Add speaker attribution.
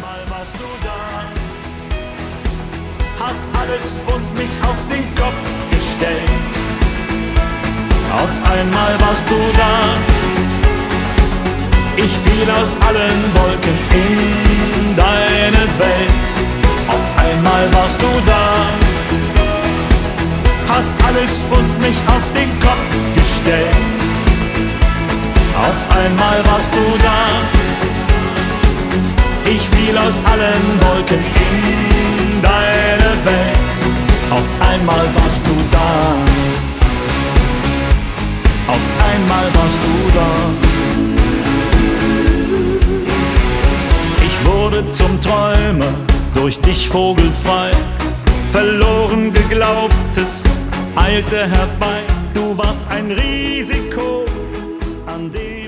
Speaker 1: einmal warst du da, hast alles und mich auf den Kopf gestellt. Auf einmal warst du da, ich fiel aus allen Wolken in deine Welt. Auf einmal warst du da, hast alles und mich auf den Kopf gestellt. Auf einmal warst du da, ich fiel aus allen Wolken in deine Welt. Auf einmal warst du da, auf einmal warst du da. Ich wurde zum Träumer, durch dich vogelfrei. Verloren Geglaubtes eilte herbei. Du warst ein Risiko, an dem